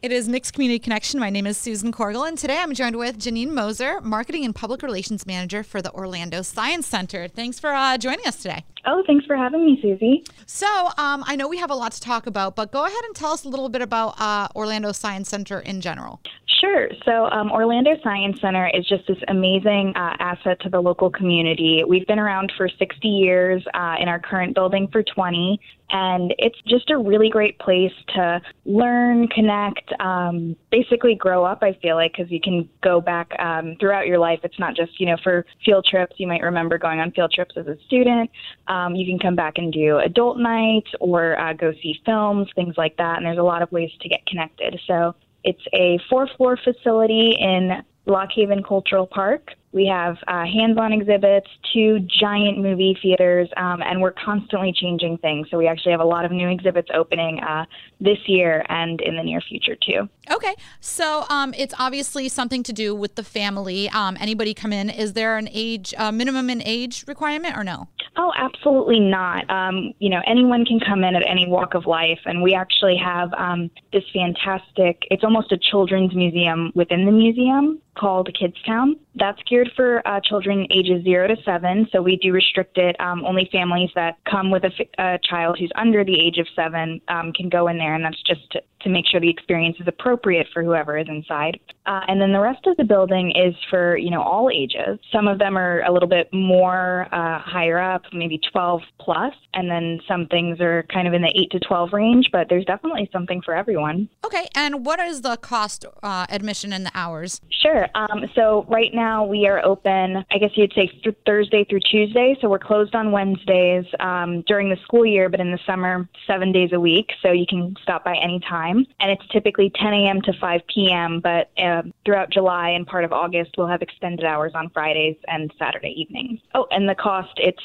It is Mixed Community Connection. My name is Susan Corgel, and today I'm joined with Janine Moser, Marketing and Public Relations Manager for the Orlando Science Center. Thanks for joining us today. Oh, thanks for having me, Susie. So I know we have a lot to talk about, but go ahead and tell us a little bit about Orlando Science Center in general. Sure. So Orlando Science Center is just this amazing asset to the local community. We've been around for 60 years, in our current building for 20, and it's just a really great place to learn, connect, basically grow up, I feel like, because you can go back throughout your life. It's not just, for field trips. You might remember going on field trips as a student. You can come back and do adult nights or go see films, things like that, and there's a lot of ways to get connected. So it's a 4-floor facility in Lock Haven Cultural Park. We have hands-on exhibits, 2 giant movie theaters, and we're constantly changing things. So we actually have a lot of new exhibits opening this year and in the near future, too. Okay. So it's obviously something to do with the family. Anybody come in? Is there an age, minimum in age requirement or no? Oh, absolutely not. Anyone can come in at any walk of life, and we actually have this fantastic, it's almost a children's museum within the museum called Kids Town. That's geared for children ages 0 to 7, so we do restrict it. Only families that come with a child who's under the age of 7 can go in there, and that's just to make sure the experience is appropriate for whoever is inside. And then the rest of the building is for, all ages. Some of them are a little bit more higher up, maybe 12 plus, and then some things are kind of in the 8 to 12 range, but there's definitely something for everyone. Okay, and what is the cost, admission and the hours? Sure. So right now we are open, I guess you'd say Thursday through Tuesday. So we're closed on Wednesdays during the school year, but in the summer, 7 days a week. So you can stop by any time. And it's typically 10 a.m. to 5 p.m., but throughout July and part of August, we'll have extended hours on Fridays and Saturday evenings. Oh, and the cost, it's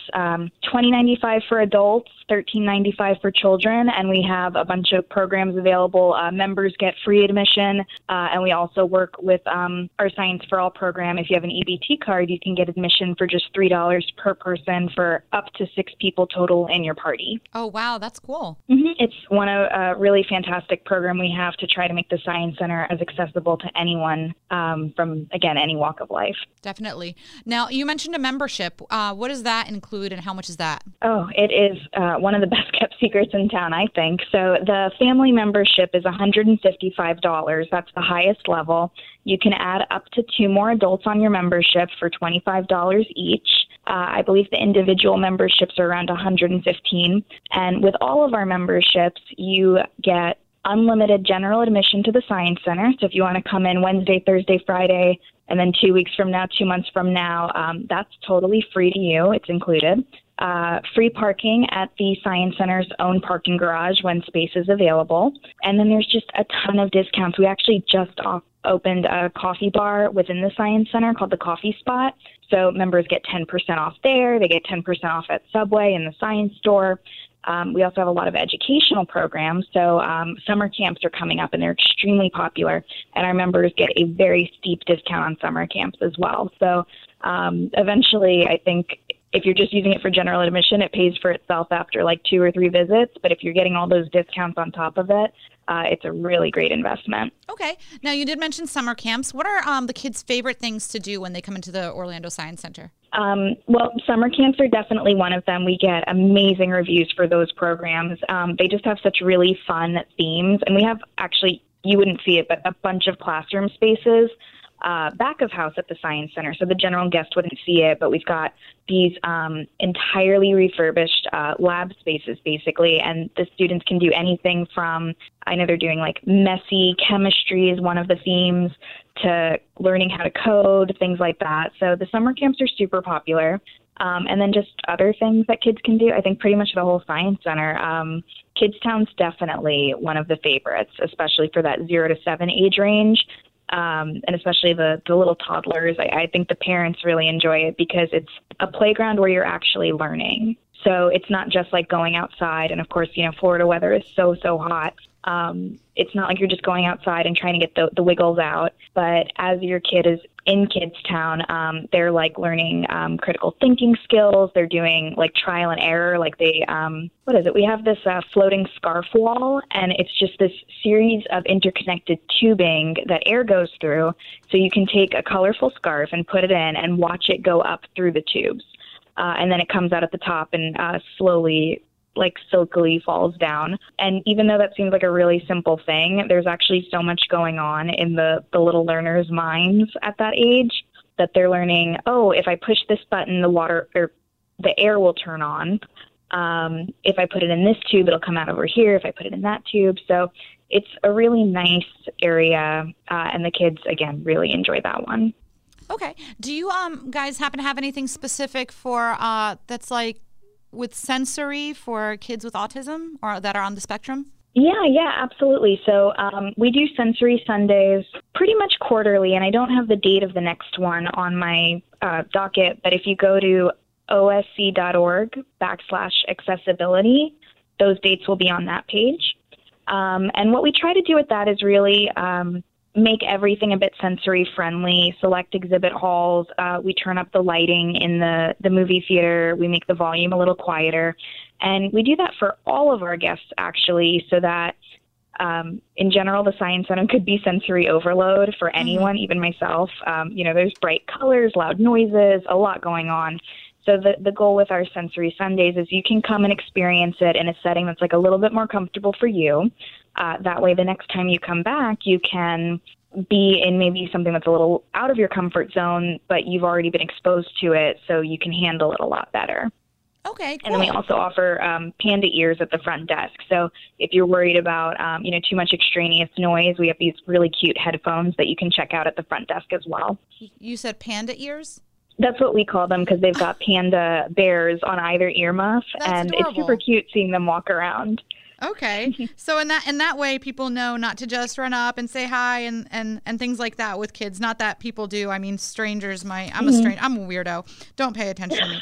$20.95 for adults, $13.95 for children, and we have a bunch of programs available. Members get free admission, and we also work with our Science for All program. If you have an EBT card, you can get admission for just $3 per person for up to 6 people total in your party. Oh, wow, that's cool. Mm-hmm. It's one of a really fantastic program we have to try to make the Science Center as accessible to anyone from, again, any walk of life. Definitely. Now, you mentioned a membership. What does that include and how much is that? Oh, it is one of the best kept secrets in town, I think. So the family membership is $155. That's the highest level. You can add up to 2 more adults on your membership for $25 each. I believe the individual memberships are around $115. And with all of our memberships, you get unlimited general admission to the Science Center. So if you want to come in Wednesday, Thursday, Friday, and then 2 weeks from now, 2 months from now, that's totally free to you. It's included. Free parking at the Science Center's own parking garage when space is available. And then there's just a ton of discounts. We actually just opened a coffee bar within the Science Center called the Coffee Spot. So members get 10% off there. They get 10% off at Subway and the Science Store. We also have a lot of educational programs. So summer camps are coming up, and they're extremely popular. And our members get a very steep discount on summer camps as well. So eventually, I think if you're just using it for general admission, it pays for itself after like 2 or 3 visits. But if you're getting all those discounts on top of it, it's a really great investment. Okay. Now, you did mention summer camps. What are the kids' favorite things to do when they come into the Orlando Science Center? Well, summer camps are definitely one of them. We get amazing reviews for those programs. They just have such really fun themes. And we have actually, you wouldn't see it, but a bunch of classroom spaces back of house at the Science Center. So the general guest wouldn't see it, but we've got these entirely refurbished lab spaces, basically. And the students can do anything from, I know they're doing like messy chemistry is one of the themes, to learning how to code, things like that. So the summer camps are super popular. And then just other things that kids can do. I think pretty much the whole Science Center. Kids Town's definitely one of the favorites, especially for that 0 to 7 age range. And especially the little toddlers. I think the parents really enjoy it because it's a playground where you're actually learning. So it's not just like going outside. And of course, Florida weather is so hot. It's not like you're just going outside and trying to get the wiggles out. But as your kid is in Kidstown. They're like learning critical thinking skills. They're doing like trial and error. Like they, what is it? We have this floating scarf wall, and it's just this series of interconnected tubing that air goes through. So you can take a colorful scarf and put it in and watch it go up through the tubes. And then it comes out at the top and slowly, like silkily falls down. And even though that seems like a really simple thing, there's actually so much going on in the little learners' minds at that age that they're learning, oh, if I push this button, the water or the air will turn on. If I put it in this tube, it'll come out over here. If I put it in that tube. So it's a really nice area. And the kids, again, really enjoy that one. Okay. Do you guys happen to have anything specific for that's like with sensory for kids with autism or that are on the spectrum? Yeah, absolutely. So we do Sensory Sundays pretty much quarterly, and I don't have the date of the next one on my docket, but if you go to osc.org/accessibility, those dates will be on that page. And what we try to do with that is really make everything a bit sensory friendly, select exhibit halls. We turn up the lighting in the movie theater. We make the volume a little quieter. And we do that for all of our guests, actually, so that in general, the Science Center could be sensory overload for anyone, even myself. There's bright colors, loud noises, a lot going on. So the goal with our Sensory Sundays is you can come and experience it in a setting that's like a little bit more comfortable for you. That way, the next time you come back, you can be in maybe something that's a little out of your comfort zone, but you've already been exposed to it, so you can handle it a lot better. Okay, cool. And then we also offer Panda ears at the front desk. So if you're worried about, too much extraneous noise, we have these really cute headphones that you can check out at the front desk as well. You said Panda ears? That's what we call them because they've got panda bears on either earmuff, and adorable. It's super cute seeing them walk around. Okay. So in that way, people know not to just run up and say hi and things like that with kids. Not that people do. I mean, strangers might. I'm a weirdo. Don't pay attention to me.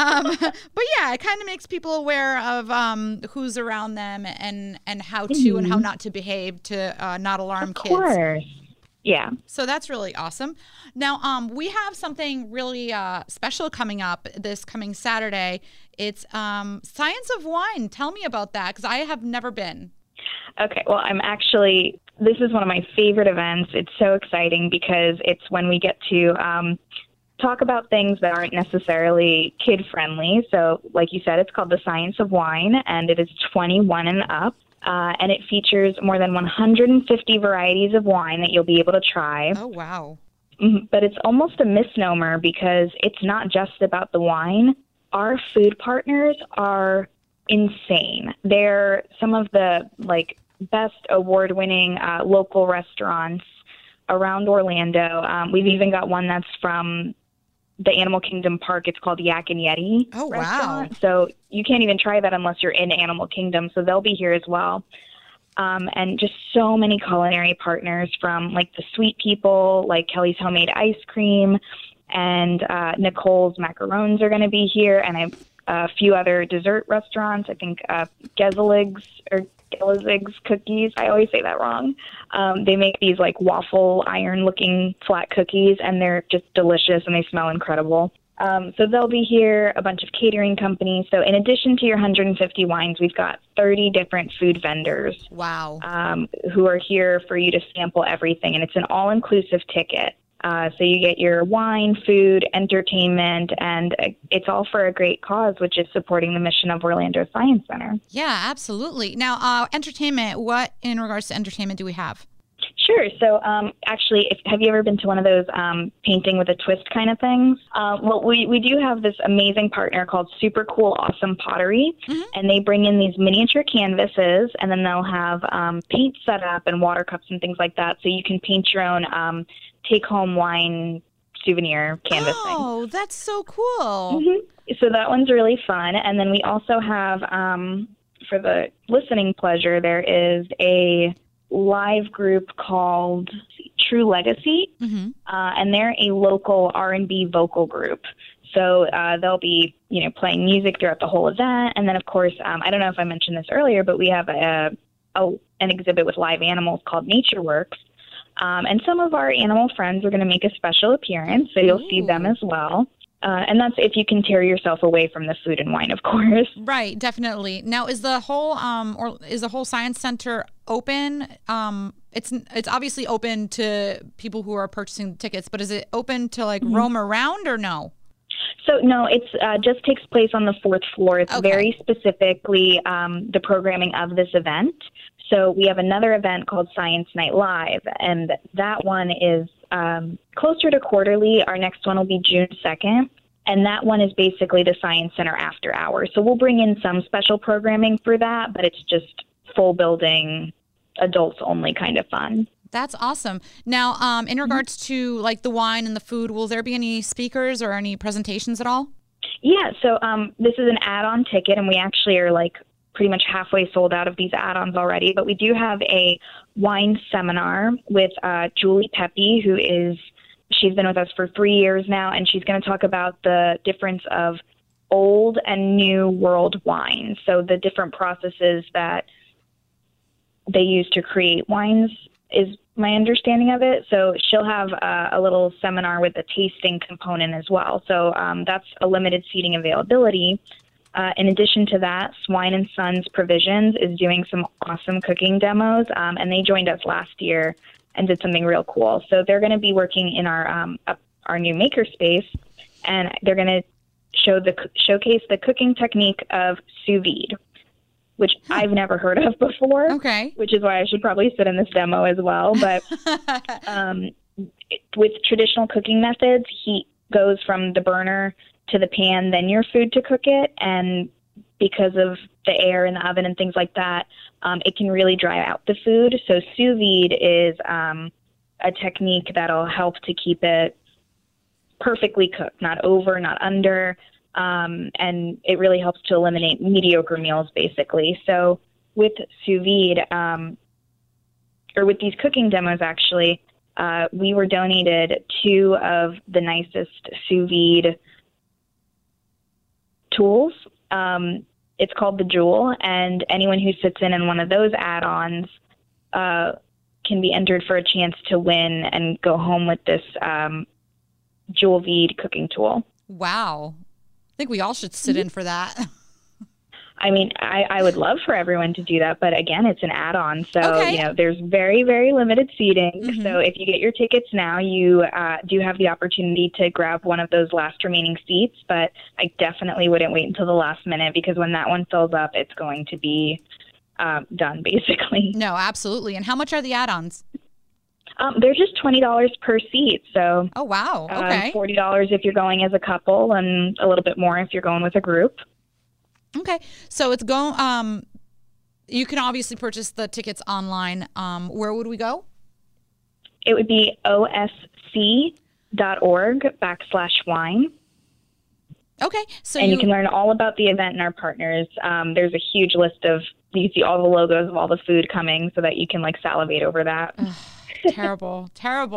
But yeah, it kind of makes people aware of who's around them and how to and how not to behave to not alarm kids. Of course. Yeah. So that's really awesome. Now, we have something really special coming up this coming Saturday. It's Science of Wine. Tell me about that, because I have never been. Okay. Well, this is one of my favorite events. It's so exciting because it's when we get to talk about things that aren't necessarily kid-friendly. So, like you said, it's called the Science of Wine, and it is 21 and up. And it features more than 150 varieties of wine that you'll be able to try. Oh, wow. But it's almost a misnomer because it's not just about the wine. Our food partners are insane. They're some of the best award-winning local restaurants around Orlando. We've even got one that's from the Animal Kingdom Park. It's called Yak and Yeti restaurant. Wow. So you can't even try that unless you're in Animal Kingdom. So they'll be here as well. And just so many culinary partners from the Sweet People, like Kelly's Homemade Ice Cream, and Nicole's Macarons are going to be here, and a few other dessert restaurants. I think Gezzelig's cookies. I always say that wrong. They make these waffle iron-looking flat cookies, and they're just delicious, and they smell incredible. So they'll be here, a bunch of catering companies. So in addition to your 150 wines, we've got 30 different food vendors. Wow. Who are here for you to sample everything, and it's an all-inclusive ticket. So you get your wine, food, entertainment, and it's all for a great cause, which is supporting the mission of Orlando Science Center. Yeah, absolutely. Now, entertainment, what in regards to entertainment do we have? Sure. So actually, have you ever been to one of those painting with a twist kind of things? Well, we do have this amazing partner called Super Cool Awesome Pottery, and they bring in these miniature canvases, and then they'll have paint set up and water cups and things like that, so you can paint your own take-home wine souvenir canvas thing. Oh, that's so cool. So that one's really fun. And then we also have, for the listening pleasure, there is a live group called True Legacy, and they're a local R&B vocal group. So they'll be, playing music throughout the whole event. And then, of course, I don't know if I mentioned this earlier, but we have an exhibit with live animals called Nature Works. And some of our animal friends are going to make a special appearance, so you'll see them as well. And that's if you can tear yourself away from the food and wine, of course. Right, definitely. Now, is the whole science center open? It's obviously open to people who are purchasing tickets, but is it open to like roam around or no? So no, it's just takes place on the 4th floor. It's very specifically the programming of this event. So we have another event called Science Night Live, and that one is closer to quarterly. Our next one will be June 2nd, and that one is basically the Science Center after hours. So we'll bring in some special programming for that, but it's just full building, adults only kind of fun. That's awesome. Now, in regards to like the wine and the food, will there be any speakers or any presentations at all? Yeah, so this is an add-on ticket, and we actually are like pretty much halfway sold out of these add-ons already, but we do have a wine seminar with Julie Pepe, she's been with us for 3 years now, and she's going to talk about the difference of old and new world wines. So the different processes that they use to create wines is my understanding of it. So she'll have a little seminar with a tasting component as well. So that's a limited seating availability. In addition to that, Swine and Sons Provisions is doing some awesome cooking demos, and they joined us last year and did something real cool. So they're going to be working in our new makerspace, and they're going to showcase the cooking technique of sous vide, which I've never heard of before. Okay. Which is why I should probably sit in this demo as well. But with traditional cooking methods, heat goes from the burner to the pan, then your food to cook it. And because of the air in the oven and things like that, it can really dry out the food. So sous vide is a technique that'll help to keep it perfectly cooked, not over, not under. And it really helps to eliminate mediocre meals, basically. So with sous vide, or with these cooking demos, actually, we were donated 2 of the nicest sous vide tools. It's called the Jewel, and anyone who sits in one of those add-ons can be entered for a chance to win and go home with this Jewel Vide cooking tool. Wow. I think we all should sit in for that. I mean, I would love for everyone to do that, but again, it's an add-on. So, there's very, very limited seating. Mm-hmm. So if you get your tickets now, you do have the opportunity to grab one of those last remaining seats, but I definitely wouldn't wait until the last minute, because when that one fills up, it's going to be done, basically. No, absolutely. And how much are the add-ons? They're just $20 per seat. So, oh, wow. Okay. $40 if you're going as a couple, and a little bit more if you're going with a group. Okay. So it's you can obviously purchase the tickets online. Where would we go? It would be osc.org/wine. Okay. So you can learn all about the event and our partners. There's a huge list of, you see all the logos of all the food coming, so that you can salivate over that. Terrible.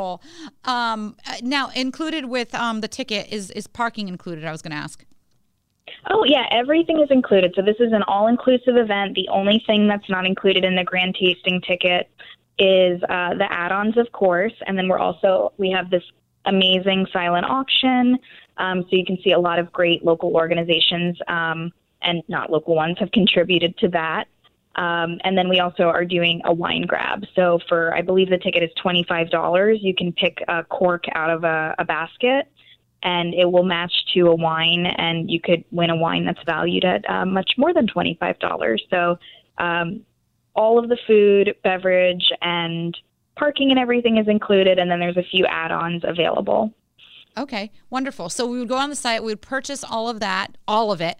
Now, included with the ticket is parking included, I was going to ask. Oh, yeah, everything is included. So this is an all-inclusive event. The only thing that's not included in the grand tasting ticket is the add-ons, of course. And then we have this amazing silent auction. So you can see a lot of great local organizations and not local ones have contributed to that. And then we also are doing a wine grab. So I believe the ticket is $25. You can pick a cork out of a basket, and it will match to a wine, and you could win a wine that's valued at much more than $25. So all of the food, beverage, and parking and everything is included, and then there's a few add-ons available. Okay, wonderful. So we would go on the site, we would purchase all of it,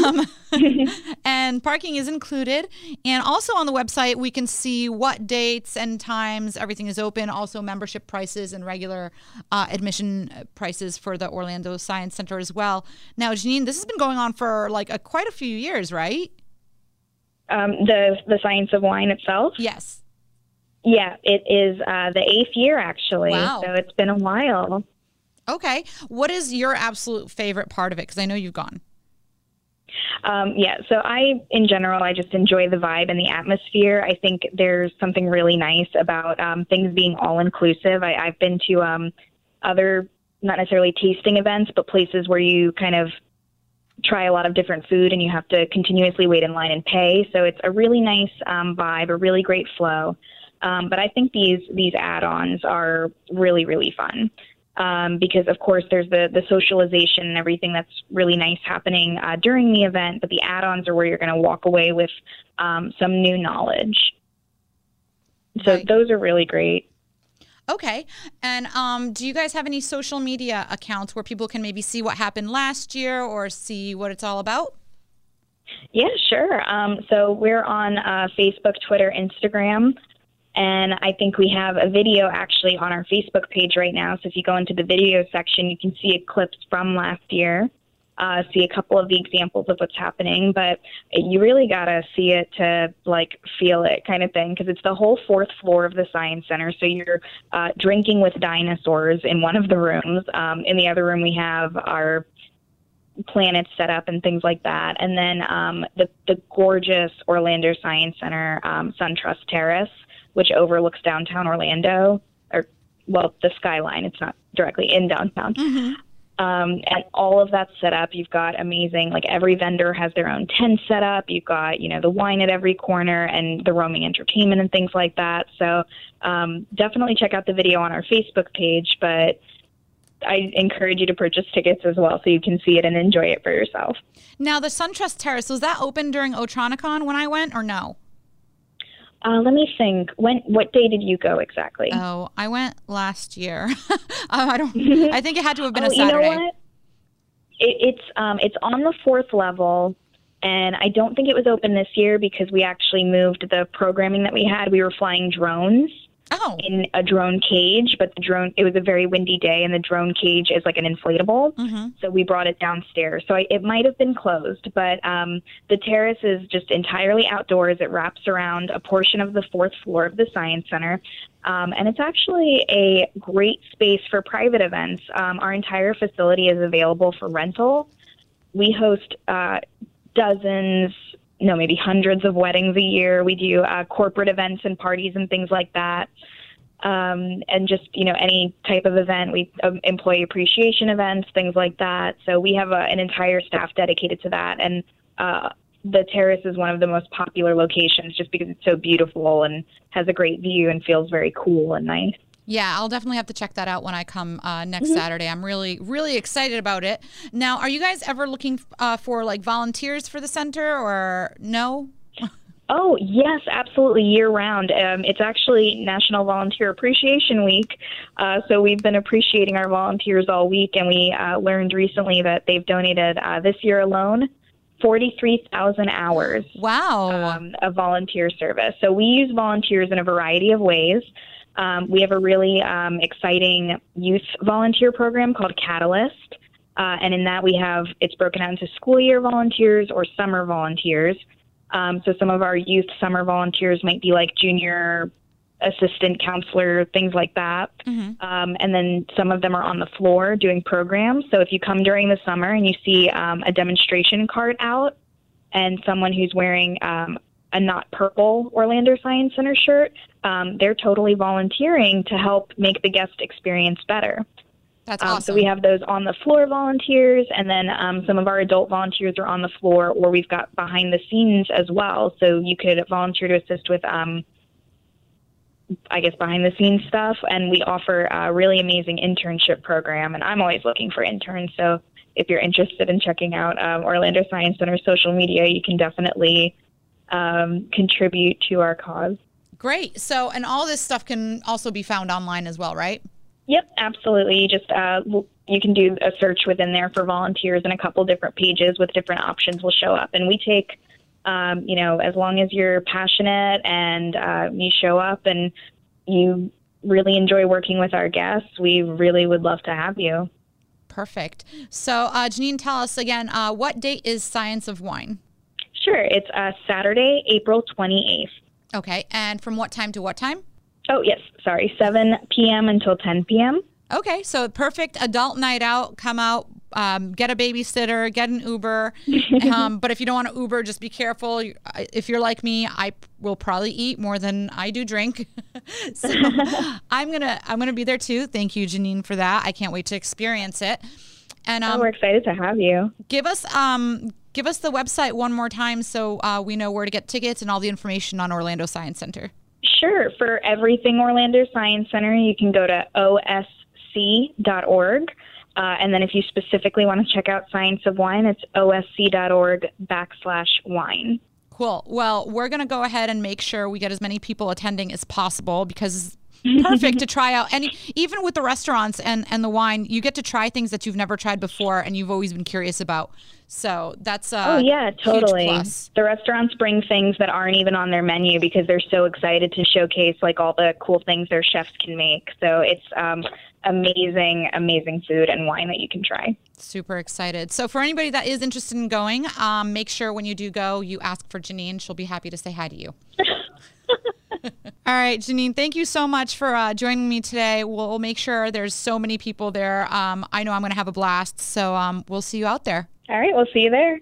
and parking is included. And also on the website, we can see what dates and times everything is open, also membership prices and regular admission prices for the Orlando Science Center as well. Now, Janine, this has been going on for quite a few years, right? The Science of Wine itself? Yes. Yeah, it is the 8th year, actually. Wow. So it's been a while. Okay. What is your absolute favorite part of it? Because I know you've gone. Yeah, so in general, I just enjoy the vibe and the atmosphere. I think there's something really nice about things being all inclusive. I've been to other, not necessarily tasting events, but places where you kind of try a lot of different food and you have to continuously wait in line and pay. So it's a really nice vibe, a really great flow. But I think these add-ons are really, really fun. Because, of course, there's the socialization and everything that's really nice happening during the event, but the add-ons are where you're going to walk away with some new knowledge. So Right. those are really great. Okay. And do you guys have any social media accounts where people can maybe see what happened last year or see what it's all about? Yeah, sure. So we're on Facebook, Twitter, Instagram. And I think we have a video actually on our Facebook page right now. So if you go into the video section, you can see clips from last year, see a couple of the examples of what's happening. But you really got to see it to, like, feel it kind of thing, because it's the whole fourth floor of the Science Center. So you're drinking with dinosaurs in one of the rooms. In the other room, we have our planets set up and things like that. And then the gorgeous Orlando Science Center SunTrust Terrace, which overlooks downtown Orlando, or, well, the skyline. It's not directly in downtown. Mm-hmm. And all of that's set up. You've got amazing, like, every vendor has their own tent set up. You've got, the wine at every corner and the roaming entertainment and things like that. So definitely check out the video on our Facebook page, but I encourage you to purchase tickets as well so you can see it and enjoy it for yourself. Now, the SunTrust Terrace, was that open during Otronicon when I went, or no? Let me think. What day did you go exactly? Oh, I went last year. I think it had to have been a Saturday. You know what? It's on the fourth level, and I don't think it was open this year because we actually moved the programming that we had. We were flying drones. Oh. In a drone cage, but it was a very windy day, and the drone cage is like an inflatable. Mm-hmm. So we brought it downstairs. So it might have been closed, but the terrace is just entirely outdoors. It wraps around a portion of the fourth floor of the Science Center. And it's actually a great space for private events. Our entire facility is available for rental. We host maybe hundreds of weddings a year. We do corporate events and parties and things like that. And just, any type of event. We employee appreciation events, things like that. So we have an entire staff dedicated to that. And the terrace is one of the most popular locations just because it's so beautiful and has a great view and feels very cool and nice. Yeah, I'll definitely have to check that out when I come next Saturday. I'm really, really excited about it. Now, are you guys ever looking for, like, volunteers for the center, or no? Oh, yes, absolutely, year-round. It's actually National Volunteer Appreciation Week, so we've been appreciating our volunteers all week, and we learned recently that they've donated this year alone 43,000 hours of volunteer service. So we use volunteers in a variety of ways. We have a really exciting youth volunteer program called Catalyst, and in that it's broken out into school year volunteers or summer volunteers. So some of our youth summer volunteers might be like junior assistant counselor, things like that. Mm-hmm. And then some of them are on the floor doing programs. So if you come during the summer and you see a demonstration cart out and someone who's wearing a not purple Orlando Science Center shirt, they're totally volunteering to help make the guest experience better. That's awesome. So we have those on the floor volunteers, and then some of our adult volunteers are on the floor, or we've got behind the scenes as well. So you could volunteer to assist with, behind the scenes stuff. And we offer a really amazing internship program, and I'm always looking for interns. So if you're interested in checking out Orlando Science Center social media, you can definitely contribute to our cause. Great. So, and all this stuff can also be found online as well, right? Yep, absolutely. Just you can do a search within there for volunteers, and a couple different pages with different options will show up. And we take, as long as you're passionate and you show up and you really enjoy working with our guests, we really would love to have you. Perfect. So, Janine, tell us again, what date is Science of Wine? Sure. It's Saturday, April 28th. Okay. And from what time to what time? Oh, yes. Sorry. 7 p.m. until 10 p.m. Okay. So perfect adult night out. Come out, Get a babysitter, get an Uber. But if you don't want to Uber, just be careful. If you're like me, I will probably eat more than I do drink. So I'm gonna be there too. Thank you, Janine, for that. I can't wait to experience it. And we're excited to have you. Give us the website one more time so we know where to get tickets and all the information on Orlando Science Center. Sure. For everything Orlando Science Center, you can go to osc.org. And then if you specifically want to check out Science of Wine, it's osc.org/wine. Cool. Well, we're going to go ahead and make sure we get as many people attending as possible because perfect to try out. And even with the restaurants and the wine, you get to try things that you've never tried before and you've always been curious about. So that's oh yeah, totally. Huge plus. The restaurants bring things that aren't even on their menu because they're so excited to showcase like all the cool things their chefs can make. So it's amazing food and wine that you can try. Super excited. So for anybody that is interested in going, make sure when you do go, you ask for Janine. She'll be happy to say hi to you. All right, Janine, thank you so much for joining me today. We'll make sure there's so many people there. I know I'm going to have a blast. So we'll see you out there. All right, we'll see you there.